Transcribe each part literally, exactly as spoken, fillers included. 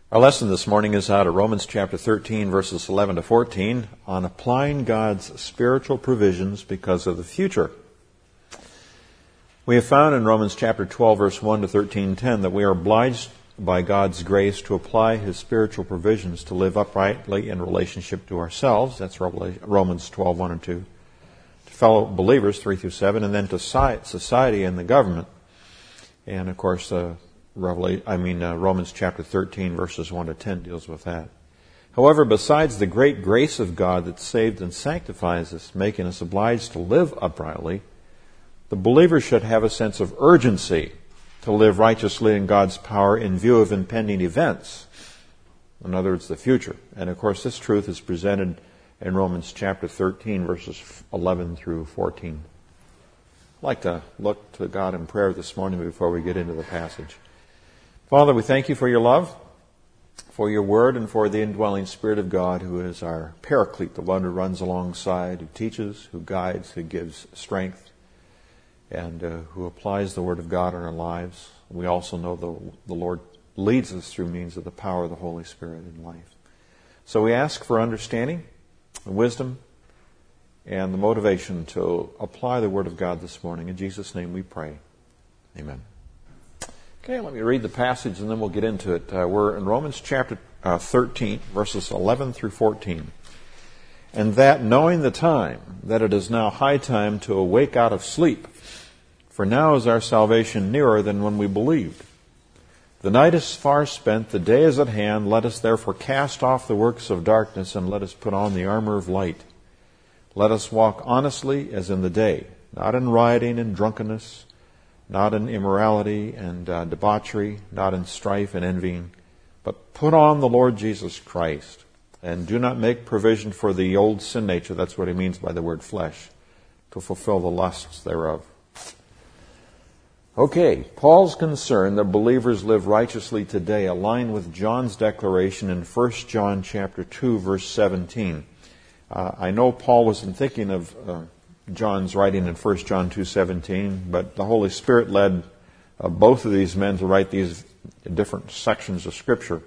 Our lesson this morning is out of Romans chapter thirteen, verses eleven to fourteen, on applying God's spiritual provisions because of the future. We have found in Romans chapter twelve, verse one to thirteen ten, that we are obliged by God's grace to apply His spiritual provisions to live uprightly in relationship to ourselves. That's Romans twelve, one and two. To fellow believers, three through seven, and then to society and the government. And of course, uh, Revelation, I mean, uh, Romans chapter thirteen, verses one to ten deals with that. However, besides the great grace of God that saved and sanctifies us, making us obliged to live uprightly, the believer should have a sense of urgency to live righteously in God's power in view of impending events. In other words, the future. And of course, this truth is presented in Romans chapter thirteen, verses eleven through fourteen. I'd like to look to God in prayer this morning before we get into the passage. Father, we thank you for your love, for your word, and for the indwelling Spirit of God, who is our paraclete, the one who runs alongside, who teaches, who guides, who gives strength, and uh, who applies the word of God in our lives. We also know the, the Lord leads us through means of the power of the Holy Spirit in life. So we ask for understanding, wisdom, and the motivation to apply the word of God this morning. In Jesus' name we pray. Amen. Okay, let me read the passage and then we'll get into it. Uh, we're in Romans chapter uh, thirteen, verses eleven through fourteen. And that, knowing the time, that it is now high time to awake out of sleep, for now is our salvation nearer than when we believed. The night is far spent, the day is at hand. Let us therefore cast off the works of darkness and let us put on the armor of light. Let us walk honestly as in the day, not in rioting and drunkenness, not in immorality and uh, debauchery, not in strife and envying, but put on the Lord Jesus Christ, and do not make provision for the old sin nature, that's what he means by the word flesh, to fulfill the lusts thereof. Okay, Paul's concern that believers live righteously today align with John's declaration in First John chapter two, verse seventeen. Uh, I know Paul wasn't thinking of Uh, John's writing in First John two seventeen, but the Holy Spirit led uh, both of these men to write these different sections of Scripture.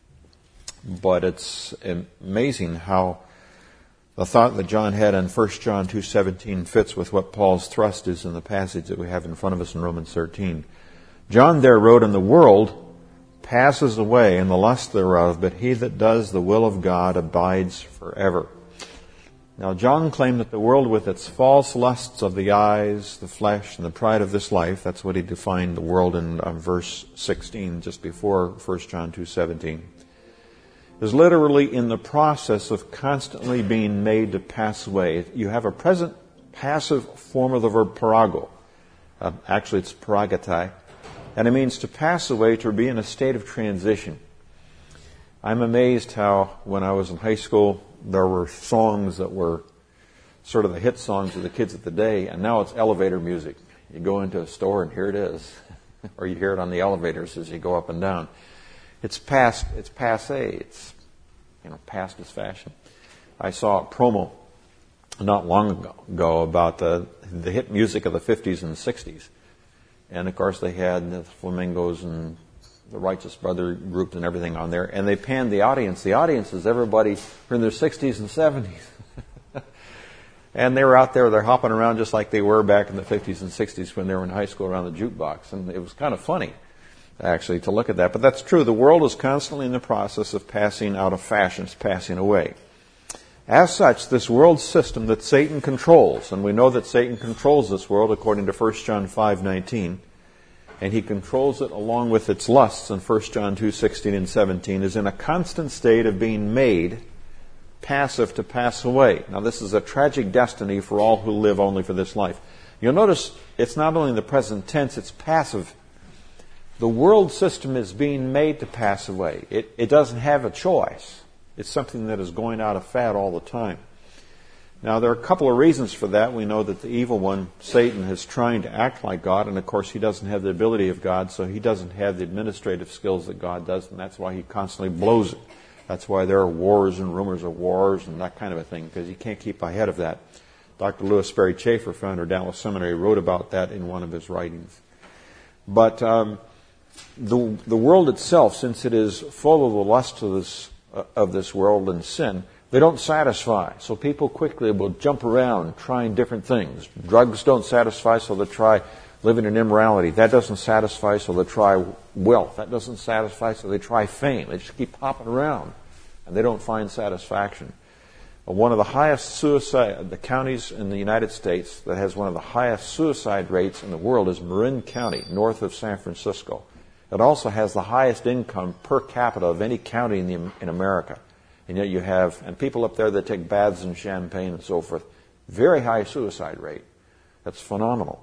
But it's amazing how the thought that John had in First John two seventeen fits with what Paul's thrust is in the passage that we have in front of us in Romans thirteen. John there wrote, "And the world passes away and the lust thereof, but he that does the will of God abides forever." Now, John claimed that the world with its false lusts of the eyes, the flesh, and the pride of this life, that's what he defined the world in uh, verse sixteen, just before First John two seventeen, is literally in the process of constantly being made to pass away. You have a present passive form of the verb parago. Uh, actually, it's paragatai, and it means to pass away, to be in a state of transition. I'm amazed how, when I was in high school, there were songs that were sort of the hit songs of the kids of the day, and now it's elevator music. You go into a store and here it is. Or you hear it on the elevators as you go up and down. It's past, it's passé. It's, you know, past its fashion. I saw a promo not long ago about the, the hit music of the fifties and sixties. And of course they had the Flamingos and the Righteous Brother group and everything on there, and they panned the audience. The audience is everybody who in their sixties and seventies. And they were out there, they're hopping around just like they were back in the fifties and sixties when they were in high school around the jukebox. And it was kind of funny, actually, to look at that. But that's true. The world is constantly in the process of passing out of fashion. It's passing away. As such, this world system that Satan controls, and we know that Satan controls this world according to First John five nineteen, and he controls it along with its lusts in First John two sixteen and seventeen, is in a constant state of being made passive to pass away. Now, this is a tragic destiny for all who live only for this life. You'll notice it's not only in the present tense, it's passive. The world system is being made to pass away. It, it doesn't have a choice. It's something that is going out of fat all the time. Now, there are a couple of reasons for that. We know that the evil one, Satan, is trying to act like God, and of course he doesn't have the ability of God, so he doesn't have the administrative skills that God does, and that's why he constantly blows it. That's why there are wars and rumors of wars and that kind of a thing, because he can't keep ahead of that. Doctor Lewis Sperry Chafer, founder of Dallas Seminary, wrote about that in one of his writings. But um, the the world itself, since it is full of the lust of this uh, of this world and sin, they don't satisfy. So people quickly will jump around trying different things. Drugs don't satisfy, so they try living in immorality. That doesn't satisfy, so they try wealth. That doesn't satisfy, so they try fame. They just keep hopping around, and they don't find satisfaction. One of the highest suicide, the counties in the United States that has one of the highest suicide rates in the world is Marin County, north of San Francisco. It also has the highest income per capita of any county in, the, in America. And yet you have, and people up there that take baths in champagne and so forth, very high suicide rate. That's phenomenal.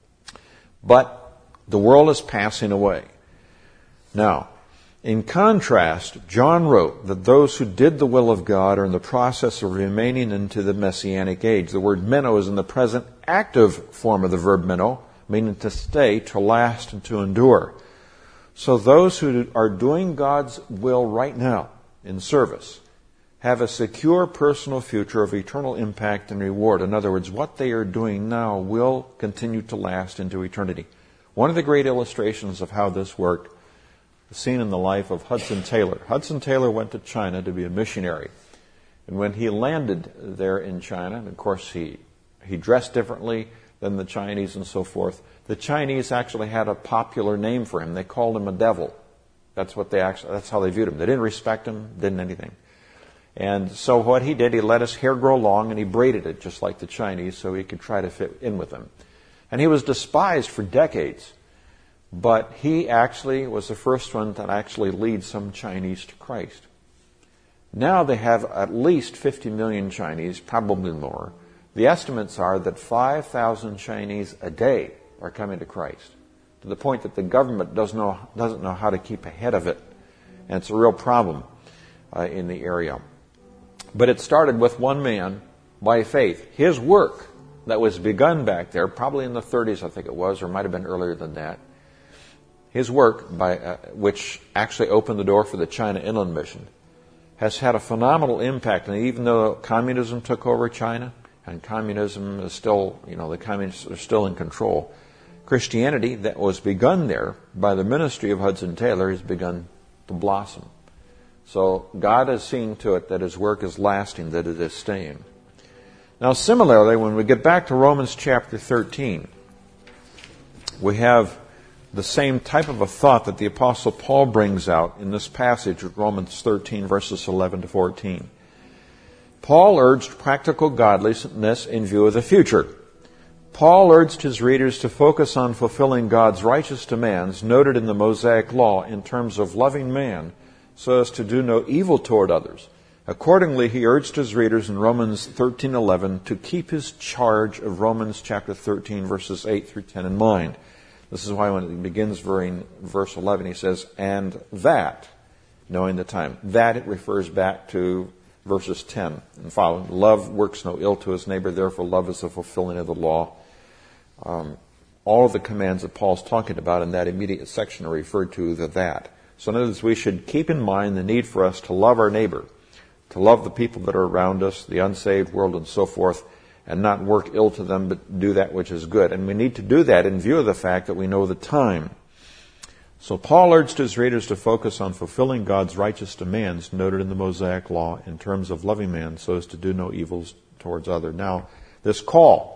But the world is passing away. Now, in contrast, John wrote that those who did the will of God are in the process of remaining into the Messianic age. The word meno is in the present active form of the verb meno, meaning to stay, to last, and to endure. So those who are doing God's will right now in service have a secure personal future of eternal impact and reward. In other words, what they are doing now will continue to last into eternity. One of the great illustrations of how this worked is seen in the life of Hudson Taylor. Hudson Taylor went to China to be a missionary. And when he landed there in China, and of course he, he dressed differently than the Chinese and so forth, the Chinese actually had a popular name for him. They called him a devil. That's what they actually, that's how they viewed him. They didn't respect him, didn't anything. And so what he did, he let his hair grow long and he braided it just like the Chinese so he could try to fit in with them. And he was despised for decades. But he actually was the first one to actually lead some Chinese to Christ. Now they have at least fifty million Chinese, probably more. The estimates are that five thousand Chinese a day are coming to Christ, to the point that the government doesn't know, doesn't know how to keep ahead of it. And it's a real problem uh, in the area. But it started with one man by faith. His work that was begun back there, probably in the thirties, I think it was, or it might have been earlier than that. His work, by uh, which actually opened the door for the China Inland Mission, has had a phenomenal impact. And even though communism took over China, and communism is still, you know, the communists are still in control, Christianity that was begun there by the ministry of Hudson Taylor has begun to blossom. So God has seen to it that His work is lasting, that it is staying. Now similarly, when we get back to Romans chapter thirteen, we have the same type of a thought that the Apostle Paul brings out in this passage of Romans thirteen, verses eleven to fourteen. Paul urged practical godliness in view of the future. Paul urged his readers to focus on fulfilling God's righteous demands noted in the Mosaic Law in terms of loving man so as to do no evil toward others. Accordingly, he urged his readers in Romans thirteen eleven to keep his charge of Romans chapter thirteen, verses eight through ten in mind. This is why when it begins in verse eleven, he says, and that, knowing the time. That, it refers back to verses ten and following. Love works no ill to his neighbor, therefore love is the fulfilling of the law. Um, all of the commands that Paul's talking about in that immediate section are referred to the that. So in other words, we should keep in mind the need for us to love our neighbor, to love the people that are around us, the unsaved world and so forth, and not work ill to them, but do that which is good. And we need to do that in view of the fact that we know the time. So Paul urged his readers to focus on fulfilling God's righteous demands noted in the Mosaic Law in terms of loving man so as to do no evils towards other. Now, this call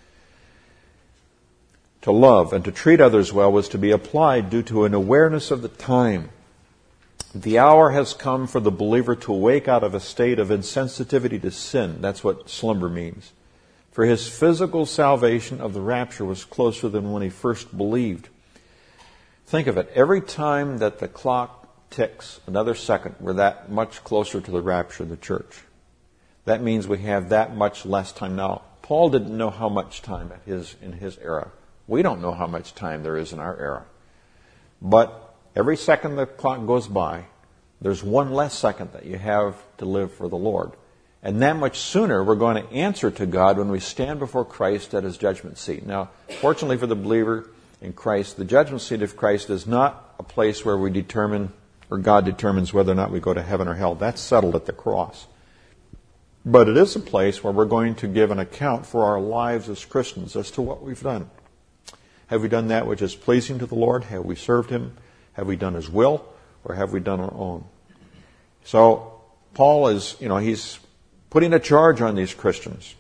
to love and to treat others well was to be applied due to an awareness of the time. The hour has come for the believer to awake out of a state of insensitivity to sin. That's what slumber means. For his physical salvation of the rapture was closer than when he first believed. Think of it. Every time that the clock ticks another second, we're that much closer to the rapture of the church. That means we have that much less time. Now, Paul didn't know how much time at his, in his era. We don't know how much time there is in our era. But every second the clock goes by, there's one less second that you have to live for the Lord. And that much sooner we're going to answer to God when we stand before Christ at His judgment seat. Now, fortunately for the believer in Christ, the judgment seat of Christ is not a place where we determine, or God determines whether or not we go to heaven or hell. That's settled at the cross. But it is a place where we're going to give an account for our lives as Christians as to what we've done. Have we done that which is pleasing to the Lord? Have we served Him? Have we done His will, or have we done our own? So Paul is, you know, he's putting a charge on these Christians.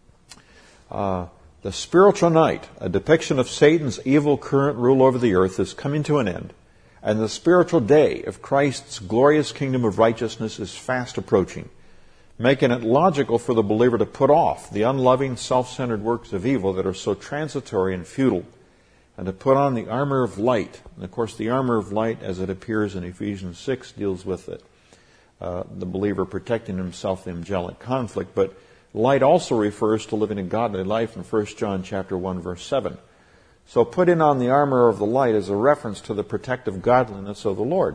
Uh, the spiritual night, a depiction of Satan's evil current rule over the earth, is coming to an end, and the spiritual day of Christ's glorious kingdom of righteousness is fast approaching, making it logical for the believer to put off the unloving, self-centered works of evil that are so transitory and futile, and to put on the armor of light. And of course, the armor of light, as it appears in Ephesians six, deals with it. Uh, the believer protecting himself from angelic conflict, but light also refers to living a godly life in First John chapter one, verse seven. So putting on the armor of the light is a reference to the protective godliness of the Lord.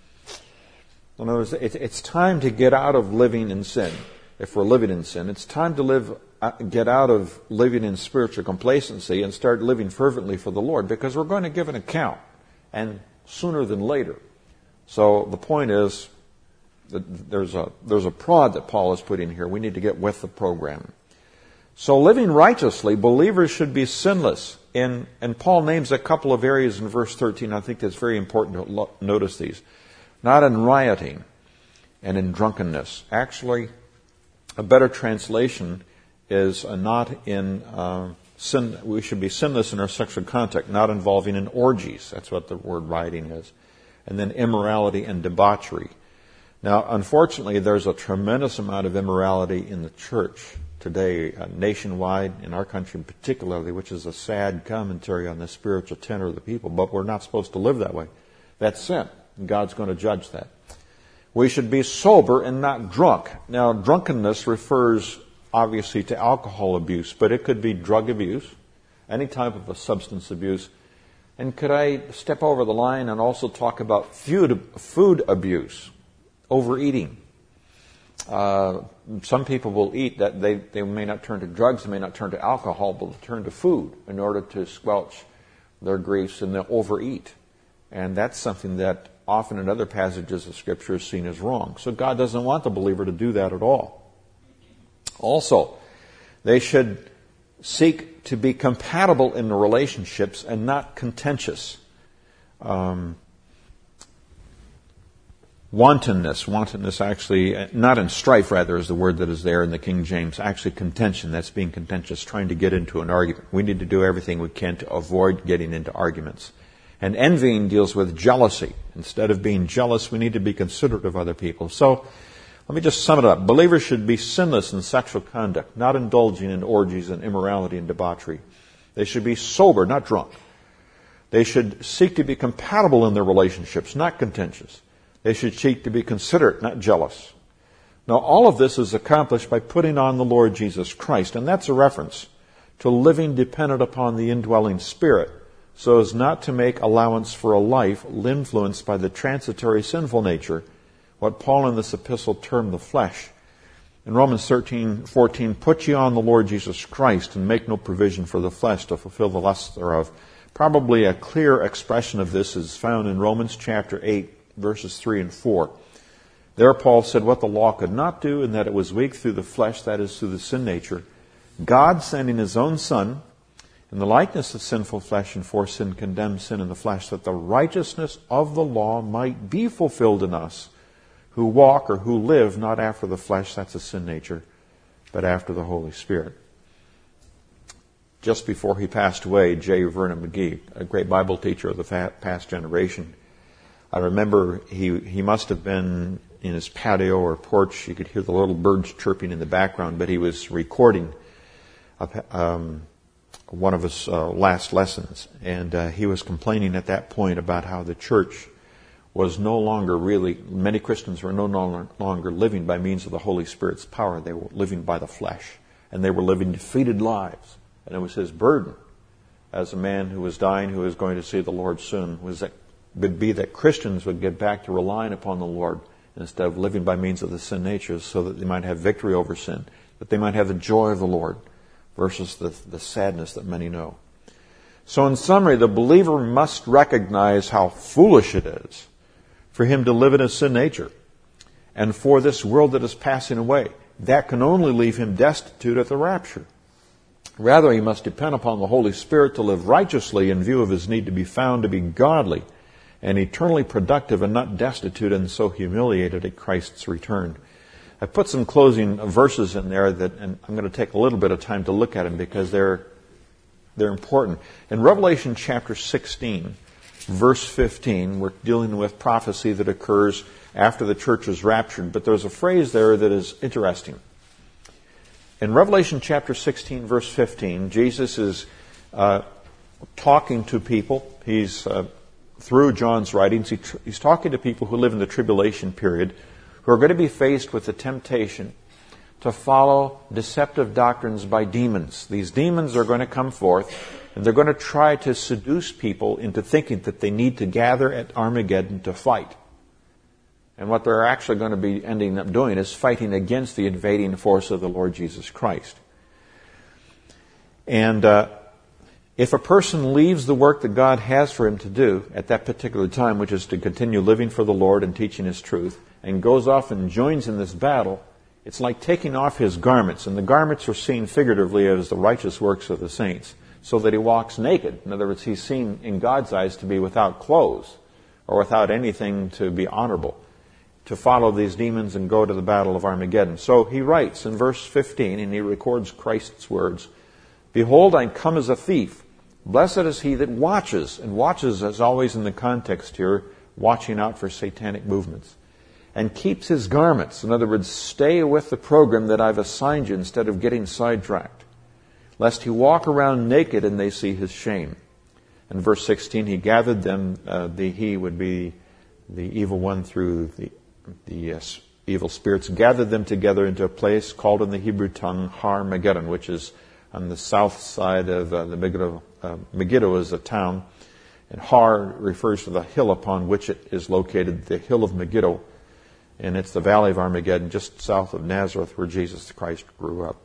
In other words, it's time to get out of living in sin. If we're living in sin, it's time to live, get out of living in spiritual complacency and start living fervently for the Lord, because we're going to give an account, and sooner than later. So the point is that there's a there's a prod that Paul is putting here. We need to get with the program. So living righteously, believers should be sinless. In, and Paul names a couple of areas in verse thirteen. I think that's very important to lo- notice these. Not in rioting and in drunkenness. Actually, a better translation is uh, not in uh, sin. We should be sinless in our sexual contact, not involving in orgies. That's what the word rioting is. And then immorality and debauchery. Now, unfortunately, there's a tremendous amount of immorality in the church today, uh, nationwide, in our country particularly, which is a sad commentary on the spiritual tenor of the people. But we're not supposed to live that way. That's sin. And God's going to judge that. We should be sober and not drunk. Now, drunkenness refers obviously to alcohol abuse, but it could be drug abuse, any type of a substance abuse. And could I step over the line and also talk about food, food abuse, overeating? Uh, some people will eat that they, they may not turn to drugs, they may not turn to alcohol, but they'll turn to food in order to squelch their griefs, and they'll overeat. And that's something that often in other passages of Scripture is seen as wrong. So God doesn't want the believer to do that at all. Also, they should seek to be compatible in the relationships and not contentious. Um, wantonness, wantonness actually, not in strife rather is the word that is there in the King James, actually contention, that's being contentious, trying to get into an argument. We need to do everything we can to avoid getting into arguments. And envying deals with jealousy. Instead of being jealous, we need to be considerate of other people. So, let me just sum it up. Believers should be sinless in sexual conduct, not indulging in orgies and immorality and debauchery. They should be sober, not drunk. They should seek to be compatible in their relationships, not contentious. They should seek to be considerate, not jealous. Now, all of this is accomplished by putting on the Lord Jesus Christ, and that's a reference to living dependent upon the indwelling Spirit, so as not to make allowance for a life influenced by the transitory sinful nature, what Paul in this epistle termed the flesh. In Romans thirteen fourteen, put ye on the Lord Jesus Christ and make no provision for the flesh to fulfill the lusts thereof. Probably a clear expression of this is found in Romans chapter eight, verses three and four. There Paul said what the law could not do, and that it was weak through the flesh, that is, through the sin nature. God sending His own Son in the likeness of sinful flesh, and for sin condemned sin in the flesh, that the righteousness of the law might be fulfilled in us, who walk or who live not after the flesh, that's the sin nature, but after the Holy Spirit. Just before he passed away, J. Vernon McGee, a great Bible teacher of the past generation, I remember he, he must have been in his patio or porch. You could hear the little birds chirping in the background, but he was recording a, um, one of his uh, last lessons. And uh, he was complaining at that point about how the church was no longer really, many Christians were no longer living by means of the Holy Spirit's power. They were living by the flesh. And they were living defeated lives. And it was his burden as a man who was dying, who was going to see the Lord soon, was that would be that Christians would get back to relying upon the Lord instead of living by means of the sin nature, so that they might have victory over sin, that they might have the joy of the Lord versus the, the sadness that many know. So in summary, the believer must recognize how foolish it is for him to live in his sin nature, and for this world that is passing away. That can only leave him destitute at the rapture. Rather, he must depend upon the Holy Spirit to live righteously in view of his need to be found to be godly, and eternally productive and not destitute and so humiliated at Christ's return. I put some closing verses in there that, and I'm going to take a little bit of time to look at them because they're they're important. In Revelation chapter sixteen, verse fifteen, we're dealing with prophecy that occurs after the church is raptured, but there's a phrase there that is interesting. In Revelation chapter sixteen, verse fifteen, Jesus is uh, talking to people. He's uh, through John's writings, he tr- he's talking to people who live in the tribulation period, who are going to be faced with the temptation to follow deceptive doctrines by demons. These demons are going to come forth, and they're going to try to seduce people into thinking that they need to gather at Armageddon to fight. And what they're actually going to be ending up doing is fighting against the invading force of the Lord Jesus Christ. And uh, if a person leaves the work that God has for him to do at that particular time, which is to continue living for the Lord and teaching His truth, and goes off and joins in this battle, it's like taking off his garments. And the garments are seen figuratively as the righteous works of the saints, so that he walks naked. In other words, he's seen in God's eyes to be without clothes or without anything to be honorable, to follow these demons and go to the battle of Armageddon. So he writes in verse fifteen, and he records Christ's words, "Behold, I come as a thief. Blessed is he that watches." And watches is always in the context here, watching out for satanic movements. "And keeps his garments." In other words, stay with the program that I've assigned you instead of getting sidetracked. "Lest he walk around naked and they see his shame." In verse sixteen, he gathered them, uh, the he would be the evil one through the, the uh, evil spirits, gathered them together into a place called in the Hebrew tongue Har Megiddo, which is on the south side of uh, the Megiddo. Uh, Megiddo is a town, and Har refers to the hill upon which it is located, the hill of Megiddo. And it's the valley of Armageddon, just south of Nazareth, where Jesus Christ grew up.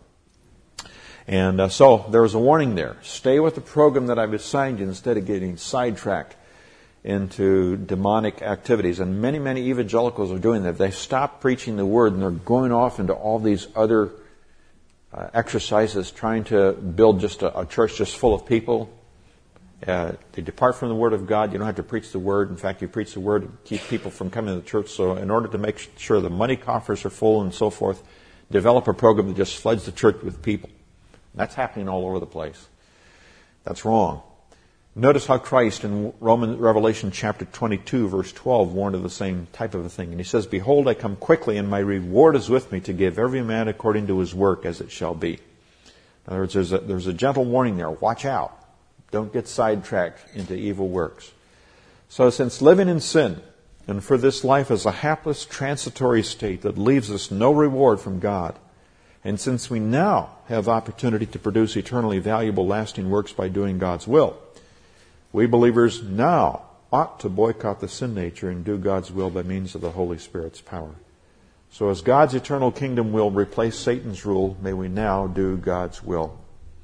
And uh, so there was a warning there. Stay with the program that I've assigned you instead of getting sidetracked into demonic activities. And many, many evangelicals are doing that. They stop preaching the Word and they're going off into all these other uh, exercises, trying to build just a, a church just full of people. Uh, they depart from the Word of God. You don't have to preach the Word. In fact, you preach the Word to keep people from coming to the church. So in order to make sure the money coffers are full and so forth, develop a program that just floods the church with people. That's happening all over the place. That's wrong. Notice how Christ in Roman Revelation chapter twenty-two, verse twelve, warned of the same type of a thing. And he says, "Behold, I come quickly, and my reward is with me to give every man according to his work as it shall be." In other words, there's a, there's a gentle warning there. Watch out. Don't get sidetracked into evil works. So since living in sin, and for this life is a hapless transitory state that leaves us no reward from God, and since we now have opportunity to produce eternally valuable, lasting works by doing God's will, we believers now ought to boycott the sin nature and do God's will by means of the Holy Spirit's power. So as God's eternal kingdom will replace Satan's rule, may we now do God's will.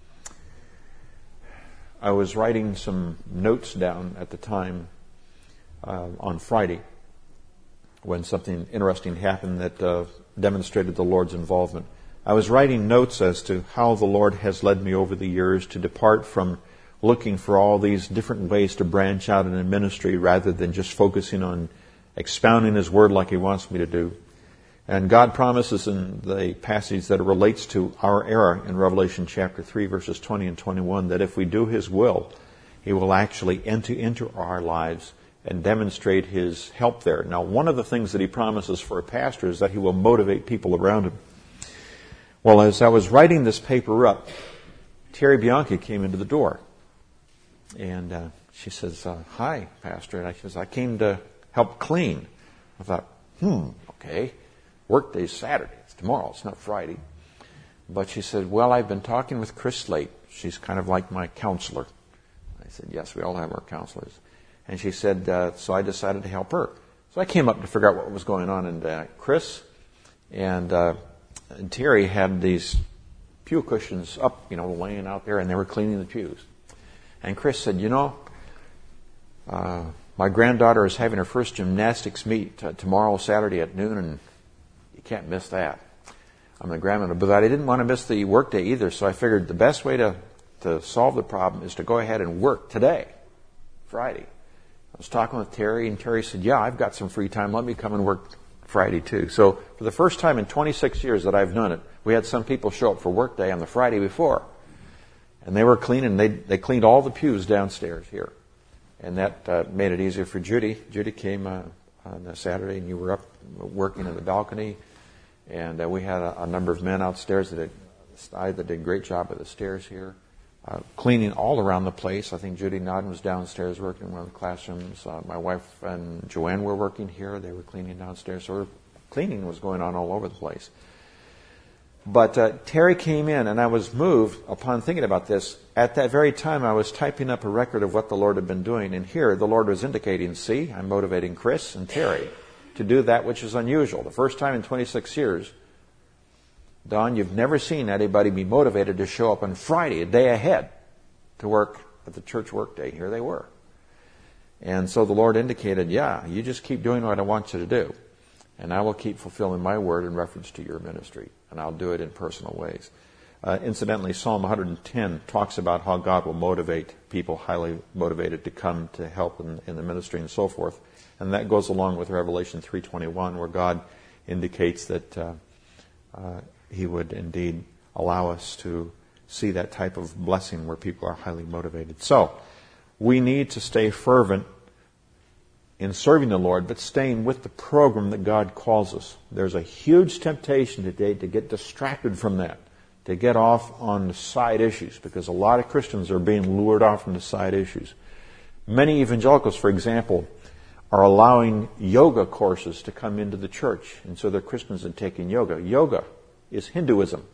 I was writing some notes down at the time uh, on Friday when something interesting happened that uh, demonstrated the Lord's involvement. I was writing notes as to how the Lord has led me over the years to depart from looking for all these different ways to branch out in a ministry rather than just focusing on expounding His Word like He wants me to do. And God promises in the passage that it relates to our era in Revelation chapter three, verses twenty and twenty-one, that if we do His will, He will actually enter into our lives and demonstrate His help there. Now, one of the things that He promises for a pastor is that he will motivate people around him. Well, as I was writing this paper up, Terry Bianchi came into the door. And uh, she says, uh, "Hi, Pastor." And I says, "I came to help clean." I thought, hmm, okay. Workday's Saturday. It's tomorrow. It's not Friday. But she said, "Well, I've been talking with Chris Slate. She's kind of like my counselor." I said, "Yes, we all have our counselors." And she said, uh, so I decided to help her. So I came up to figure out what was going on. And uh, Chris and, uh, and Terry had these pew cushions up, you know, laying out there, and they were cleaning the pews. And Chris said, "You know, uh, my granddaughter is having her first gymnastics meet uh, tomorrow, Saturday at noon, and you can't miss that." I'm the grandmother, but I didn't want to miss the workday either, so I figured the best way to, to solve the problem is to go ahead and work today, Friday. I was talking with Terry, and Terry said, yeah, I've got some free time. Let me come and work Friday too. So for the first time in twenty-six years that I've done it, we had some people show up for work day on the Friday before. And they were cleaning. They they cleaned all the pews downstairs here. And that uh, made it easier for Judy. Judy came uh, on a Saturday, and you were up working in the balcony. And uh, we had a, a number of men outstairs that did, that did a great job of the stairs here. Uh, cleaning all around the place. I think Judy Nodden was downstairs working in one of the classrooms. Uh, my wife and Joanne were working here. They were cleaning downstairs. So cleaning was going on all over the place. But uh, Terry came in, and I was moved upon thinking about this. At that very time, I was typing up a record of what the Lord had been doing. And here, the Lord was indicating, see, I'm motivating Chris and Terry to do that which is unusual. The first time in twenty-six years, Don, you've never seen anybody be motivated to show up on Friday, a day ahead, to work at the church work day. Here they were. And so the Lord indicated, yeah, you just keep doing what I want you to do. And I will keep fulfilling my word in reference to your ministry. And I'll do it in personal ways. Uh, incidentally, Psalm one hundred ten talks about how God will motivate people highly motivated to come to help in, in the ministry and so forth. And that goes along with Revelation three twenty-one, where God indicates that uh, uh, He would indeed allow us to see that type of blessing where people are highly motivated. So, we need to stay fervent in serving the Lord, but staying with the program that God calls us. There's a huge temptation today to get distracted from that, to get off on the side issues, because a lot of Christians are being lured off from the side issues. Many evangelicals, for example, are allowing yoga courses to come into the church, and so they're Christians and taking yoga. Yoga is Hinduism.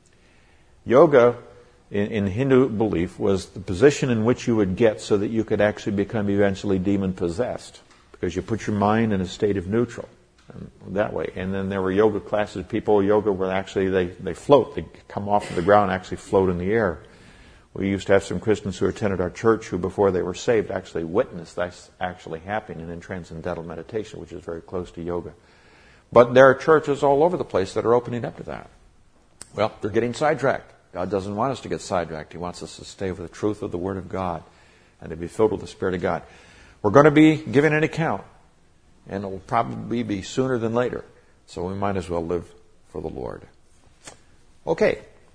Yoga, in, in Hindu belief, was the position in which you would get so that you could actually become eventually demon-possessed, because you put your mind in a state of neutral that way. And then there were yoga classes. People, yoga were actually, they, they float. They come off of the ground and actually float in the air. We used to have some Christians who attended our church who, before they were saved, actually witnessed that's actually happening in transcendental meditation, which is very close to yoga. But there are churches all over the place that are opening up to that. Well, they're getting sidetracked. God doesn't want us to get sidetracked. He wants us to stay with the truth of the Word of God and to be filled with the Spirit of God. We're going to be giving an account, and it will probably be sooner than later. So we might as well live for the Lord. Okay.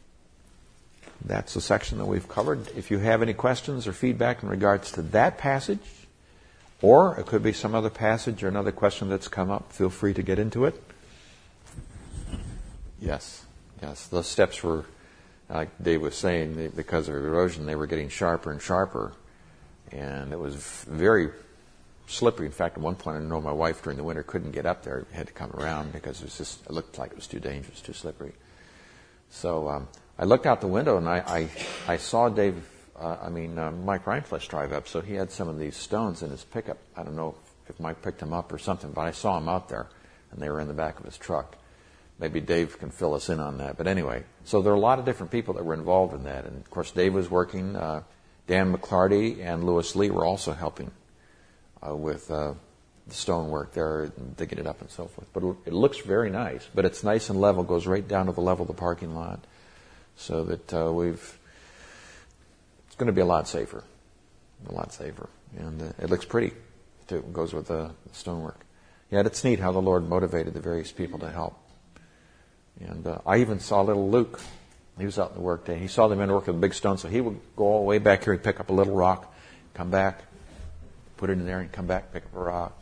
That's the section that we've covered. If you have any questions or feedback in regards to that passage, or it could be some other passage or another question that's come up, feel free to get into it. Yes. Yes. Those steps were, like Dave was saying, because of erosion, they were getting sharper and sharper. And it was very slippery. In fact, at one point, I know my wife during the winter couldn't get up there. Had to come around because it was just, it looked like it was too dangerous, too slippery. So um, I looked out the window and I, I, I saw Dave, uh, I mean, uh, Mike Reinflesh drive up. So he had some of these stones in his pickup. I don't know if Mike picked them up or something, but I saw him out there and they were in the back of his truck. Maybe Dave can fill us in on that. But anyway, so there are a lot of different people that were involved in that. And of course, Dave was working. Uh, Dan McClarty and Lewis Lee were also helping uh, with uh, the stonework there, digging it up and so forth. But it looks very nice. But it's nice and level, goes right down to the level of the parking lot, so that uh, we've. It's going to be a lot safer, a lot safer, and uh, it looks pretty too. It goes with the stonework. Yeah, it's neat how the Lord motivated the various people to help. And uh, I even saw little Luke. He was out in the work day. He saw the men working with a big stone, so he would go all the way back here. He'd pick up a little rock, come back, put it in there, and come back, pick up a rock.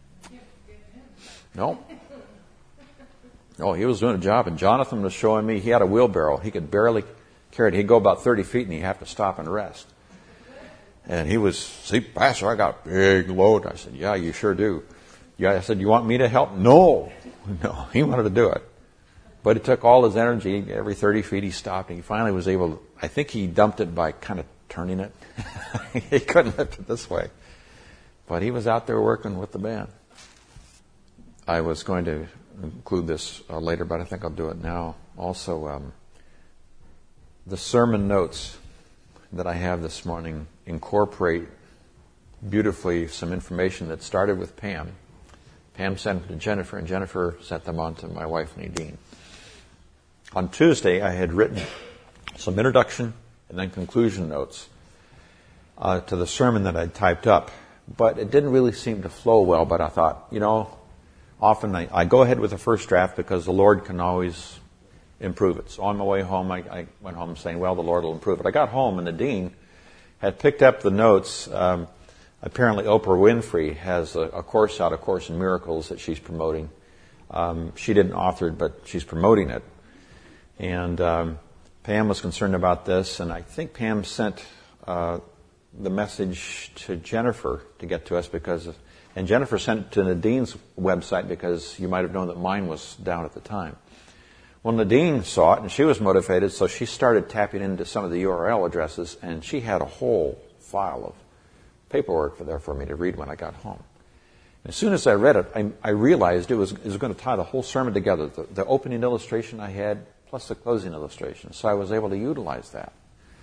No. No, he was doing a job. And Jonathan was showing me he had a wheelbarrow. He could barely carry it. He'd go about thirty feet, and he'd have to stop and rest. And he was, see, Pastor, I got a big load. I said, yeah, you sure do. Yeah, I said, you want me to help? No. No, he wanted to do it. But it took all his energy. Every thirty feet he stopped, and he finally was able to, I think he dumped it by kind of turning it. He couldn't lift it this way. But he was out there working with the band. I was going to include this uh, later, but I think I'll do it now. Also, um, the sermon notes that I have this morning incorporate beautifully some information that started with Pam. Pam sent them to Jennifer, and Jennifer sent them on to my wife, Nadine. On Tuesday, I had written some introduction and then conclusion notes uh, to the sermon that I'd typed up. but it didn't really seem to flow well. But I thought, you know, often I, I go ahead with the first draft because the Lord can always improve it. So on my way home, I, I went home saying, well, the Lord will improve it. I got home and the dean had picked up the notes. Um, apparently Oprah Winfrey has a, a course out, A Course in Miracles, that she's promoting. Um, she didn't author it, but she's promoting it. And um, Pam was concerned about this, and I think Pam sent uh, the message to Jennifer to get to us because, and Jennifer sent it to Nadine's website because you might have known that mine was down at the time. Well, Nadine saw it, and she was motivated, so she started tapping into some of the U R L addresses, and she had a whole file of paperwork for there for me to read when I got home. And as soon as I read it, I, I realized it was, it was going to tie the whole sermon together, the, the opening illustration I had plus the closing illustration. So I was able to utilize that.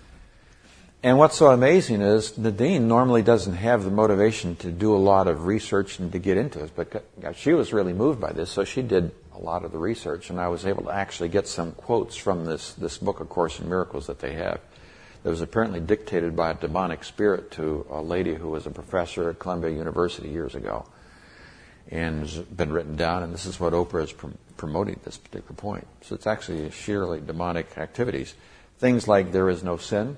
And what's so amazing is Nadine normally doesn't have the motivation to do a lot of research and to get into this, but she was really moved by this, so she did a lot of the research, and I was able to actually get some quotes from this, this book, A Course in Miracles, that they have. That was apparently dictated by a demonic spirit to a lady who was a professor at Columbia University years ago, and has been written down, and this is what Oprah is prom- promoting at this particular point. So it's actually sheerly demonic activities. Things like there is no sin,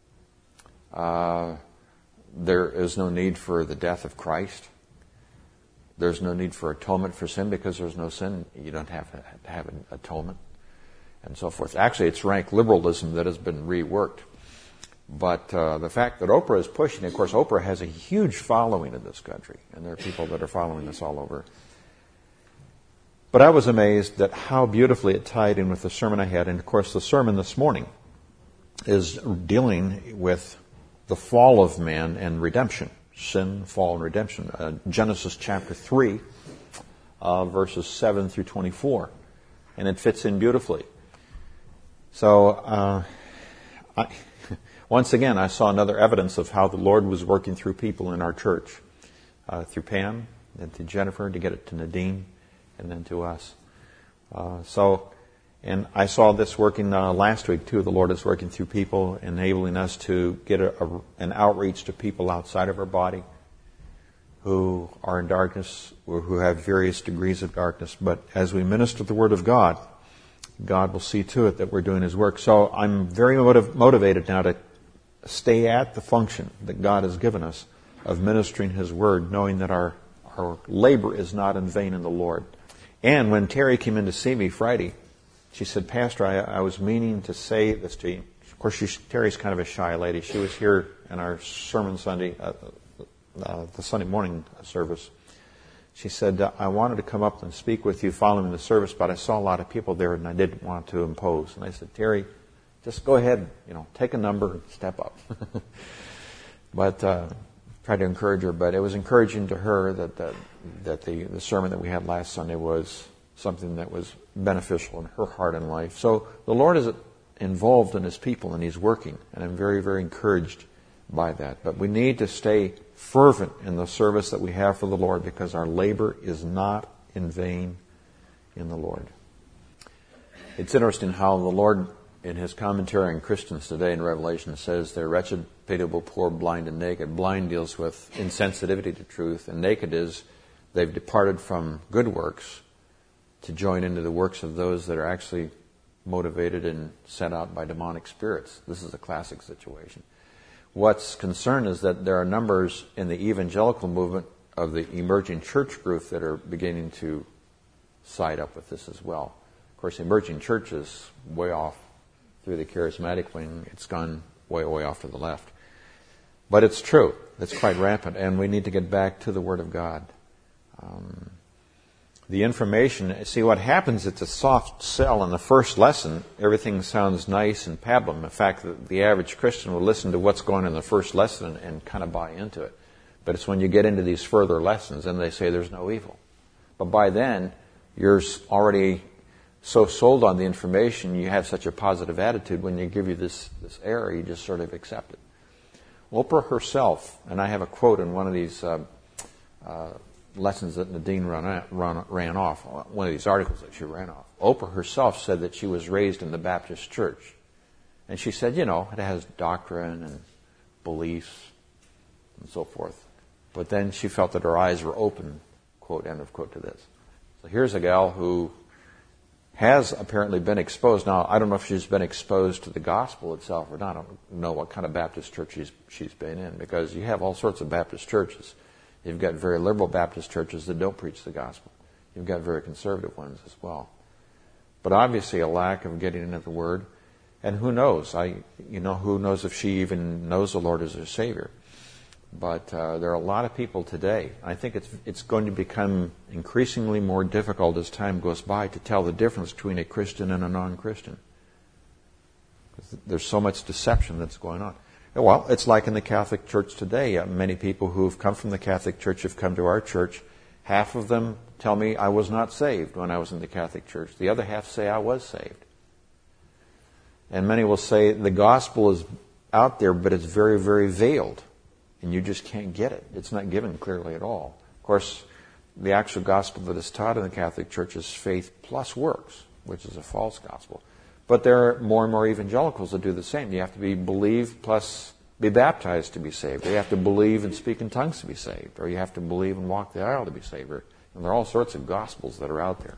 uh, there is no need for the death of Christ, there's no need for atonement for sin because there's no sin. You don't have to have an atonement, and so forth. Actually, it's rank liberalism that has been reworked. But uh, the fact that Oprah is pushing, of course, Oprah has a huge following in this country, and there are people that are following this all over. But I was amazed at how beautifully it tied in with the sermon I had. And, of course, the sermon this morning is dealing with the fall of man and redemption. Sin, fall, and redemption. Uh, Genesis chapter three, uh, verses seven through twenty-four. And it fits in beautifully. So, uh, I, once again, I saw another evidence of how the Lord was working through people in our church. Uh, through Pam, then to Jennifer, to get it to Nadine, and then to us. Uh, so, and I saw this working uh, last week too. The Lord is working through people, enabling us to get a, a, an outreach to people outside of our body who are in darkness or who have various degrees of darkness. But as we minister the Word of God, God will see to it that we're doing His work. So I'm very motiv- motivated now to stay at the function that God has given us of ministering His Word, knowing that our, our labor is not in vain in the Lord. And when Terry came in to see me Friday, she said, Pastor, I, I was meaning to say this to you. Of course, she's, Terry's kind of a shy lady. She was here in our sermon Sunday, uh, uh, the Sunday morning service. She said, I wanted to come up and speak with you following the service, but I saw a lot of people there and I didn't want to impose. And I said, Terry, just go ahead, you know, take a number and step up. But uh, tried to encourage her. But it was encouraging to her that that, that the, the sermon that we had last Sunday was something that was beneficial in her heart and life. So the Lord is involved in His people and He's working, and I'm very, very encouraged by that. But we need to stay fervent in the service that we have for the Lord because our labor is not in vain in the Lord. It's interesting how the Lord, in His commentary on Christians today in Revelation, says they're wretched, pitiable, poor, blind, and naked. Blind deals with insensitivity to truth, and naked is they've departed from good works to join into the works of those that are actually motivated and sent out by demonic spirits. This is a classic situation. What's concerned is that there are numbers in the evangelical movement of the emerging church group that are beginning to side up with this as well. Of course, the emerging church is way off through the charismatic wing. It's gone way, way off to the left. But it's true. It's quite rampant, and we need to get back to the Word of God. Um, The information, see what happens, it's a soft sell in the first lesson. Everything sounds nice and pablum. In fact, the, the average Christian will listen to what's going on in the first lesson and, and kind of buy into it. But it's when you get into these further lessons and they say there's no evil. But by then, you're already so sold on the information, you have such a positive attitude, when you give you this, this error, you just sort of accept it. Oprah herself, and I have a quote in one of these uh, uh, lessons that Nadine ran, ran, ran off, one of these articles that she ran off. Oprah herself said that she was raised in the Baptist church. And she said, you know, it has doctrine and beliefs and so forth. But then she felt that her eyes were open, quote, end of quote, to this. So here's a gal who has apparently been exposed. Now, I don't know if she's been exposed to the gospel itself or not. I don't know what kind of Baptist church she's, she's been in, because you have all sorts of Baptist churches. You've got very liberal Baptist churches that don't preach the gospel. You've got very conservative ones as well. But obviously a lack of getting into the Word. And who knows? I, you know, who knows if she even knows the Lord as her Savior. But uh, there are a lot of people today. I think it's it's going to become increasingly more difficult as time goes by to tell the difference between a Christian and a non-Christian. There's so much deception that's going on. Well, it's like in the Catholic Church today. Uh, many people who have come from the Catholic Church have come to our church. Half of them tell me I was not saved when I was in the Catholic Church. The other half say I was saved. And many will say the gospel is out there, but it's very, very veiled. And you just can't get it. It's not given clearly at all. Of course, the actual gospel that is taught in the Catholic Church is faith plus works, which is a false gospel. But there are more and more evangelicals that do the same. You have to be believe plus be baptized to be saved. Or you have to believe and speak in tongues to be saved. Or you have to believe and walk the aisle to be saved. And there are all sorts of gospels that are out there.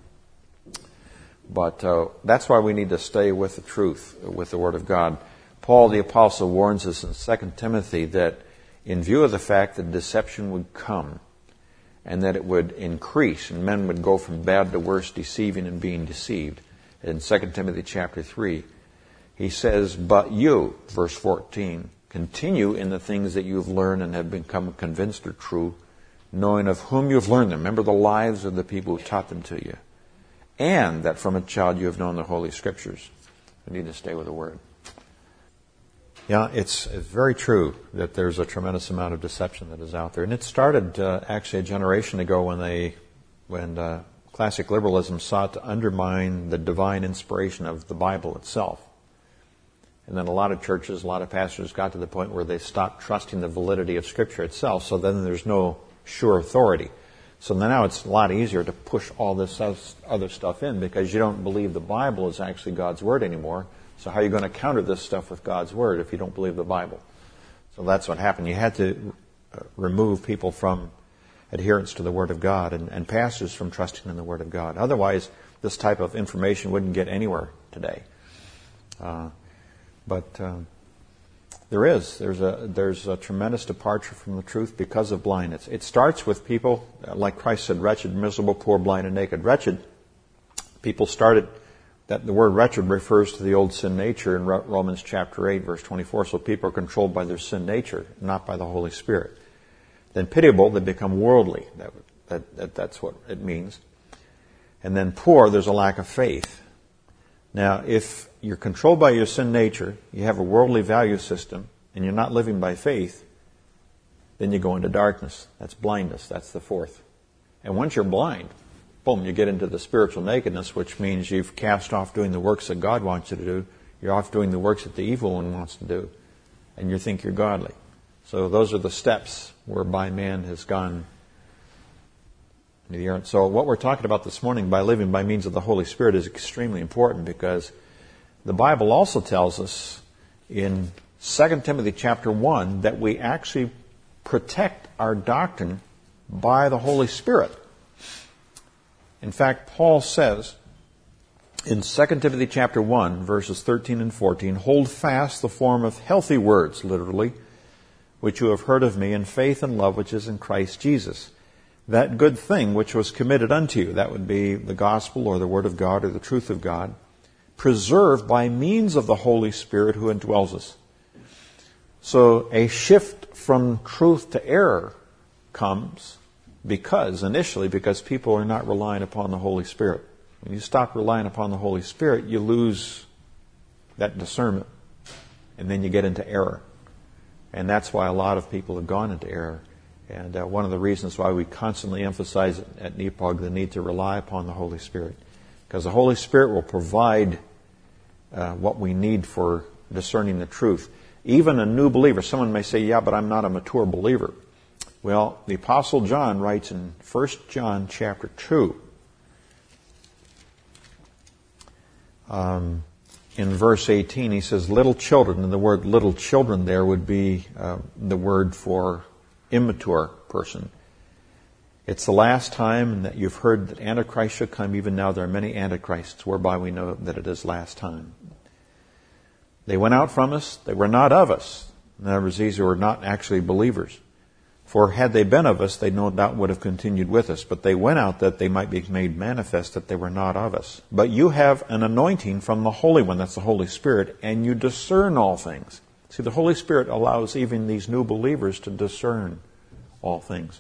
But uh, that's why we need to stay with the truth, with the Word of God. Paul the Apostle warns us in Second Timothy that in view of the fact that deception would come and that it would increase and men would go from bad to worse, deceiving and being deceived. In Second Timothy chapter three, he says, "But you," verse fourteen, "continue in the things that you have learned and have become convinced are true, knowing of whom you have learned them." Remember the lives of the people who taught them to you. "And that from a child you have known the Holy Scriptures." We need to stay with the Word. Yeah, it's, it's very true that there's a tremendous amount of deception that is out there. And it started uh, actually a generation ago when they, when uh, classic liberalism sought to undermine the divine inspiration of the Bible itself. And then a lot of churches, a lot of pastors got to the point where they stopped trusting the validity of Scripture itself, so then there's no sure authority. So now it's a lot easier to push all this other stuff in because you don't believe the Bible is actually God's Word anymore. So how are you going to counter this stuff with God's Word if you don't believe the Bible? So that's what happened. You had to remove people from adherence to the Word of God and, and pastors from trusting in the Word of God. Otherwise, this type of information wouldn't get anywhere today. Uh, but uh, there is. There's a, there's a tremendous departure from the truth because of blindness. It starts with people, like Christ said, wretched, miserable, poor, blind, and naked. Wretched, people started... That the word wretched refers to the old sin nature in Romans chapter eight, verse twenty-four. So people are controlled by their sin nature, not by the Holy Spirit. Then pitiable, they become worldly. That, that, that, that's what it means. And then poor, there's a lack of faith. Now, if you're controlled by your sin nature, you have a worldly value system, and you're not living by faith, then you go into darkness. That's blindness. That's the fourth. And once you're blind, boom, you get into the spiritual nakedness, which means you've cast off doing the works that God wants you to do. You're off doing the works that the evil one wants to do. And you think you're godly. So those are the steps whereby man has gone into the earth. So what we're talking about this morning, by living by means of the Holy Spirit, is extremely important because the Bible also tells us in Second Timothy chapter one that we actually protect our doctrine by the Holy Spirit. In fact, Paul says in Second Timothy chapter one, verses thirteen and fourteen, "Hold fast the form of healthy words," literally, "which you have heard of me in faith and love which is in Christ Jesus. That good thing which was committed unto you," that would be the gospel or the Word of God or the truth of God, "preserved by means of the Holy Spirit who indwells us." So a shift from truth to error comes Because, initially, because people are not relying upon the Holy Spirit. When you stop relying upon the Holy Spirit, you lose that discernment. And then you get into error. And that's why a lot of people have gone into error. And uh, one of the reasons why we constantly emphasize at N E P O G the need to rely upon the Holy Spirit. Because the Holy Spirit will provide uh, what we need for discerning the truth. Even a new believer, someone may say, yeah, but I'm not a mature believer. Well, the Apostle John writes in First John chapter two, um, in verse eighteen, he says, "Little children," and the word little children there would be uh, the word for immature person. It's the last time, and that you've heard that Antichrist should come. Even now there are many Antichrists, whereby we know that it is last time. They went out from us. They were not of us. In other words, these were not actually believers. For had they been of us, they no doubt would have continued with us. But they went out that they might be made manifest that they were not of us. But you have an anointing from the Holy One, that's the Holy Spirit, and you discern all things. See, the Holy Spirit allows even these new believers to discern all things.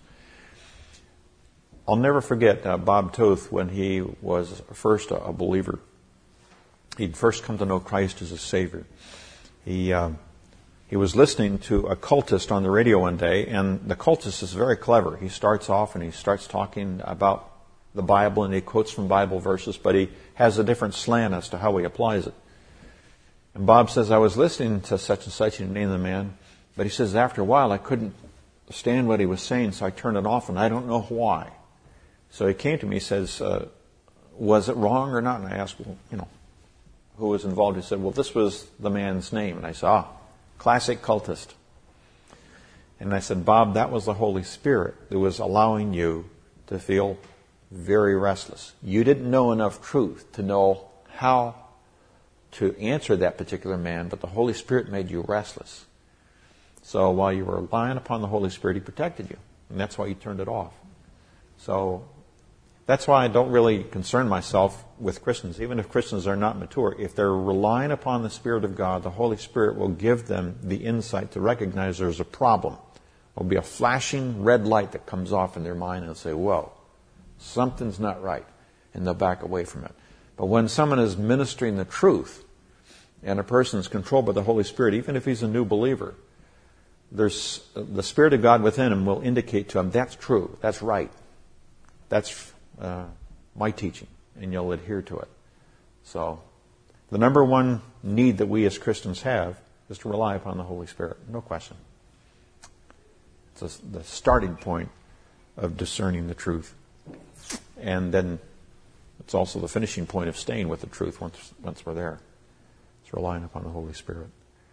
I'll never forget uh, Bob Toth when he was first a, a believer. He'd first come to know Christ as a Savior. He... Uh, He was listening to a cultist on the radio one day, and the cultist is very clever. He starts off and he starts talking about the Bible, and he quotes from Bible verses, but he has a different slant as to how he applies it. And Bob says, I was listening to such and such, and he named the man, but he says, after a while I couldn't stand what he was saying, so I turned it off, and I don't know why. So he came to me, he says, uh, was it wrong or not? And I asked, well, you know, who was involved? He said, well, this was the man's name. And I said, ah, classic cultist. And I said, Bob, that was the Holy Spirit that was allowing you to feel very restless. You didn't know enough truth to know how to answer that particular man, but the Holy Spirit made you restless. So while you were relying upon the Holy Spirit, He protected you. And that's why you turned it off. So that's why I don't really concern myself with Christians. Even if Christians are not mature, if they're relying upon the Spirit of God, the Holy Spirit will give them the insight to recognize there's a problem. There'll be a flashing red light that comes off in their mind and they'll say, whoa, something's not right. And they'll back away from it. But when someone is ministering the truth and a person is controlled by the Holy Spirit, even if he's a new believer, there's the Spirit of God within him will indicate to him, that's true, that's right. That's Uh, my teaching, and you'll adhere to it. So, the number one need that we as Christians have is to rely upon the Holy Spirit. No question. It's a, the starting point of discerning the truth. And then it's also the finishing point of staying with the truth once, once we're there. It's relying upon the Holy Spirit.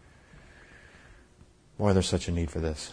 Boy, there's such a need for this.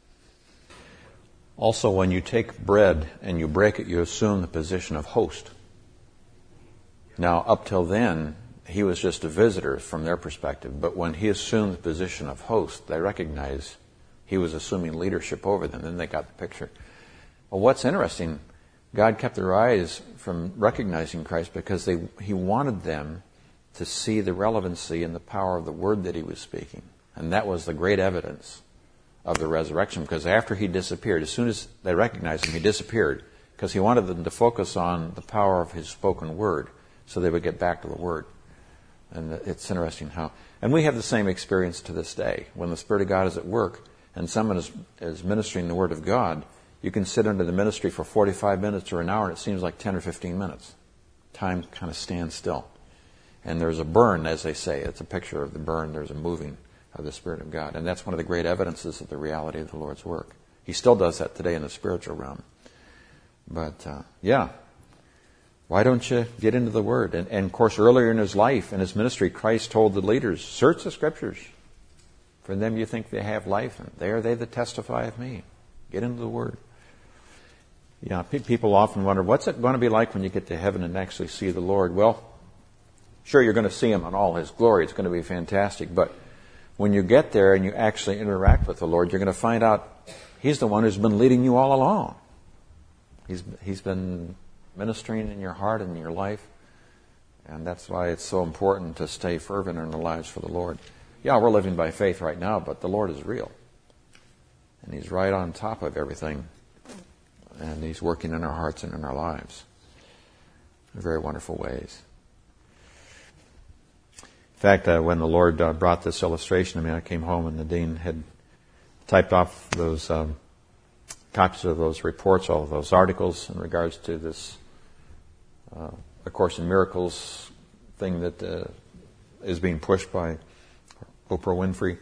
Also, when you take bread and you break it, you assume the position of host. Now, up till then, he was just a visitor from their perspective. But when he assumed the position of host, they recognized he was assuming leadership over them. Then they got the picture. Well, what's interesting, God kept their eyes from recognizing Christ because they, He wanted them to see the relevancy and the power of the word that He was speaking. And that was the great evidence of the resurrection, because after He disappeared, as soon as they recognized Him, He disappeared, because He wanted them to focus on the power of His spoken word so they would get back to the word. And it's interesting how, and we have the same experience to this day. When the Spirit of God is at work and someone is, is ministering the word of God, you can sit under the ministry for forty-five minutes or an hour and it seems like ten or fifteen minutes. Time kind of stands still. And there's a burn, as they say. It's a picture of the burn. There's a moving of the Spirit of God. And that's one of the great evidences of the reality of the Lord's work. He still does that today in the spiritual realm. But, uh, yeah. Why don't you get into the Word? And, and, of course, earlier in His life, in His ministry, Christ told the leaders, search the Scriptures. For in them you think they have life, and they are they that testify of me. Get into the Word. Yeah, pe- people often wonder, what's it going to be like when you get to heaven and actually see the Lord? Well, sure, you're going to see Him in all His glory. It's going to be fantastic. But when you get there and you actually interact with the Lord, you're going to find out He's the one who's been leading you all along. He's He's been ministering in your heart and in your life. And that's why it's so important to stay fervent in our lives for the Lord. Yeah, we're living by faith right now, but the Lord is real. And He's right on top of everything. And He's working in our hearts and in our lives in very wonderful ways. In fact, uh, when the Lord uh, brought this illustration, I mean, I came home and the dean had typed off those um, copies of those reports, all of those articles in regards to this uh, A Course in Miracles thing that uh, is being pushed by Oprah Winfrey.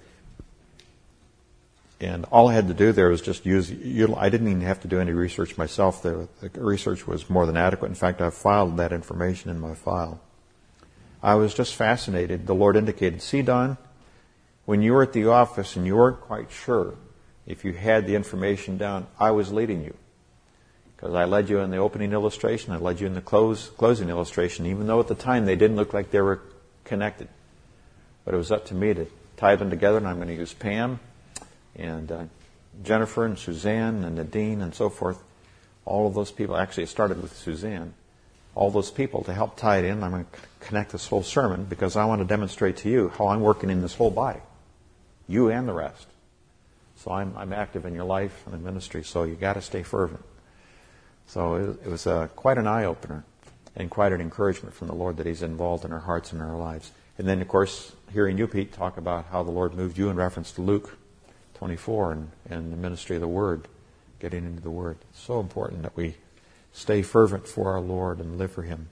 And all I had to do there was just use, I didn't even have to do any research myself. The, the research was more than adequate. In fact, I filed that information in my file. I was just fascinated. The Lord indicated, see, Don, when you were at the office and you weren't quite sure if you had the information down, I was leading you. Because I led you in the opening illustration, I led you in the close, closing illustration, even though at the time they didn't look like they were connected. But it was up to me to tie them together, and I'm going to use Pam and uh, Jennifer and Suzanne and Nadine and so forth. All of those people, actually it started with Suzanne, all those people to help tie it in. I'm going to connect this whole sermon because I want to demonstrate to you how I'm working in this whole body, you and the rest. So I'm, I'm active in your life and in ministry, so you got to stay fervent. So it, it was uh, quite an eye-opener and quite an encouragement from the Lord that He's involved in our hearts and our lives. And then, of course, hearing you, Pete, talk about how the Lord moved you in reference to Luke twenty-four and, and the ministry of the Word, getting into the Word. It's so important that we stay fervent for our Lord and live for Him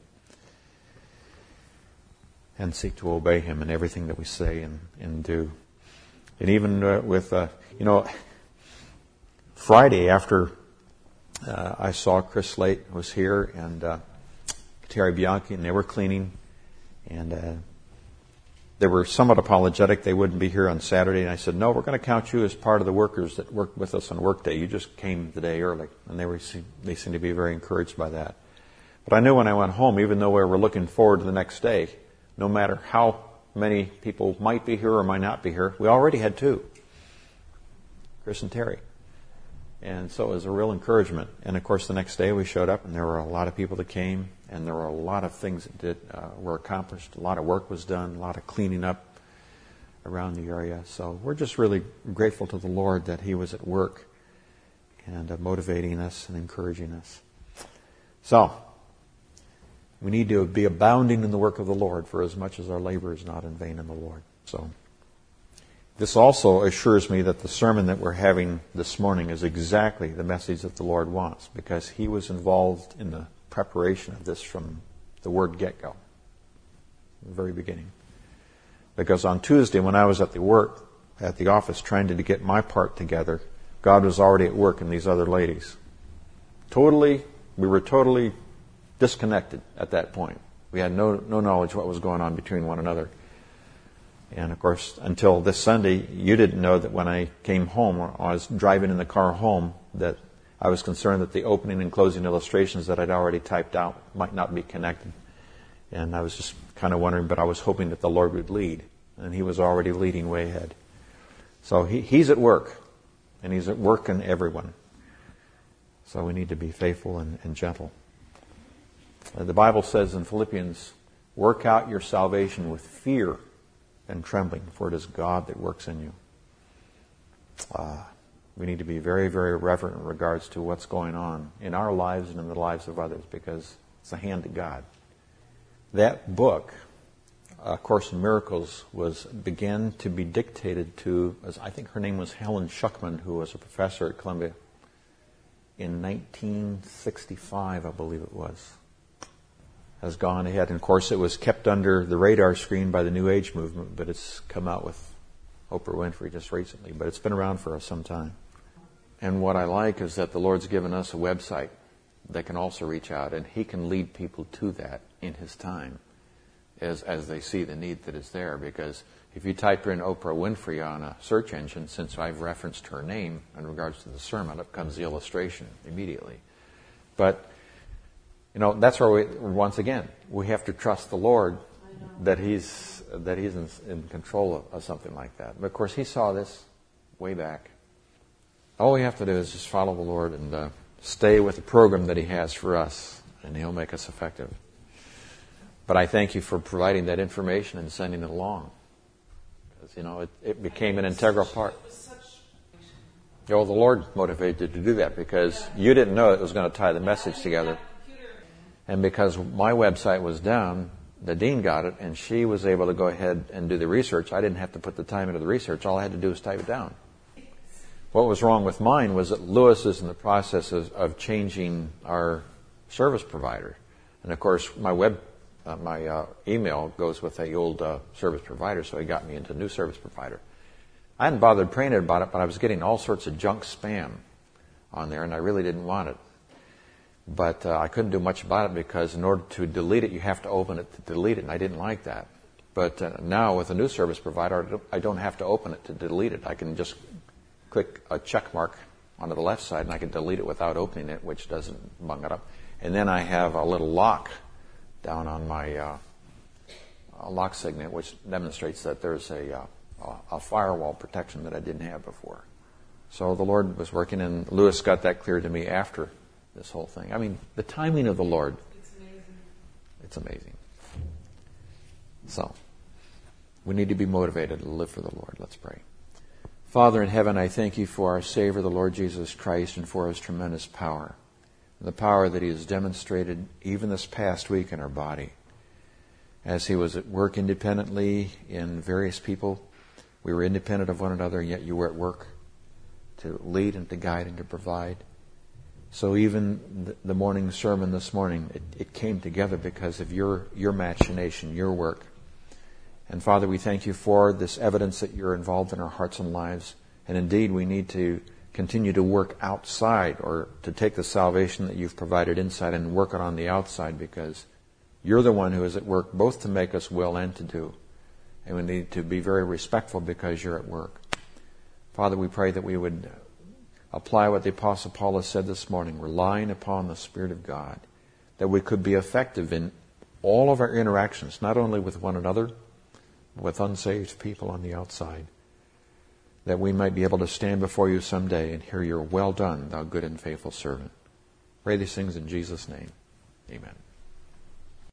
and seek to obey Him in everything that we say and, and do. And even uh, with, uh, you know, Friday after uh, I saw Chris Slate was here and uh, Terry Bianchi, and they were cleaning, and uh, they were somewhat apologetic they wouldn't be here on Saturday. And I said, no, we're going to count you as part of the workers that worked with us on workday. You just came the day early. And they were they seemed to be very encouraged by that. But I knew when I went home, even though we were looking forward to the next day, no matter how many people might be here or might not be here, we already had two, Chris and Terry. And so it was a real encouragement. And of course, the next day we showed up, and there were a lot of people that came, and there were a lot of things that did, uh, were accomplished. A lot of work was done, a lot of cleaning up around the area. So we're just really grateful to the Lord that He was at work and uh, motivating us and encouraging us. So we need to be abounding in the work of the Lord, for as much as our labor is not in vain in the Lord. So this also assures me that the sermon that we're having this morning is exactly the message that the Lord wants, because He was involved in the preparation of this from the word get-go, the very beginning. Because on Tuesday, when I was at the work, at the office, trying to get my part together, God was already at work in these other ladies. Totally, we were totally disconnected at that point. We had no, no knowledge what was going on between one another. And of course, until this Sunday, you didn't know that when I came home, or I was driving in the car home, that I was concerned that the opening and closing illustrations that I'd already typed out might not be connected. And I was just kind of wondering, but I was hoping that the Lord would lead. And He was already leading way ahead. So he, He's at work, and He's at work in everyone. So we need to be faithful and, and gentle. Uh, the Bible says in Philippians, work out your salvation with fear and trembling, for it is God that works in you. Uh, we need to be very, very reverent in regards to what's going on in our lives and in the lives of others, because it's the hand of God. That book, A Course in Miracles, was began to be dictated to, as I think her name was Helen Schuckman, who was a professor at Columbia in nineteen sixty-five, I believe it was. Has gone ahead. And of course, it was kept under the radar screen by the New Age movement, but it's come out with Oprah Winfrey just recently. But it's been around for some time. And what I like is that the Lord's given us a website that can also reach out, and He can lead people to that in His time as as they see the need that is there. Because if you type in Oprah Winfrey on a search engine, since I've referenced her name in regards to the sermon, up comes the illustration immediately. But you know, that's where we, once again, we have to trust the Lord that He's that He's in, in control of, of something like that. But of course, He saw this way back. All we have to do is just follow the Lord and uh, stay with the program that He has for us, and He'll make us effective. But I thank you for providing that information and sending it along. Because, you know, it, it became an integral part. You know, the Lord motivated you to do that because you didn't know it was going to tie the message together. And because my website was down, Nadine got it, and she was able to go ahead and do the research. I didn't have to put the time into the research. All I had to do was type it down. What was wrong with mine was that Lewis is in the process of, of changing our service provider. And of course, my web, uh, my uh, email goes with the old uh, service provider, so he got me into a new service provider. I hadn't bothered praying about it, but I was getting all sorts of junk spam on there, and I really didn't want it. But uh, I couldn't do much about it because in order to delete it, you have to open it to delete it, and I didn't like that. But uh, now with a new service provider, I don't have to open it to delete it. I can just click a check mark onto the left side, and I can delete it without opening it, which doesn't bung it up. And then I have a little lock down on my uh, lock signet, which demonstrates that there's a, uh, a firewall protection that I didn't have before. So the Lord was working, and Lewis got that clear to me after this whole thing. I mean, the timing of the Lord. It's amazing. It's amazing. So, we need to be motivated to live for the Lord. Let's pray. Father in heaven, I thank you for our Savior, the Lord Jesus Christ, and for his tremendous power. The power that he has demonstrated even this past week in our body. As he was at work independently in various people, we were independent of one another, and yet you were at work to lead and to guide and to provide. So even the morning sermon this morning, it, it came together because of your, your machination, your work. And Father, we thank you for this evidence that you're involved in our hearts and lives. And indeed, we need to continue to work outside, or to take the salvation that you've provided inside and work it on the outside, because you're the one who is at work both to make us will and to do. And we need to be very respectful because you're at work. Father, we pray that we would apply what the Apostle Paul has said this morning, relying upon the Spirit of God, that we could be effective in all of our interactions, not only with one another, but with unsaved people on the outside, that we might be able to stand before you someday and hear your well done, thou good and faithful servant. Pray these things in Jesus' name. Amen.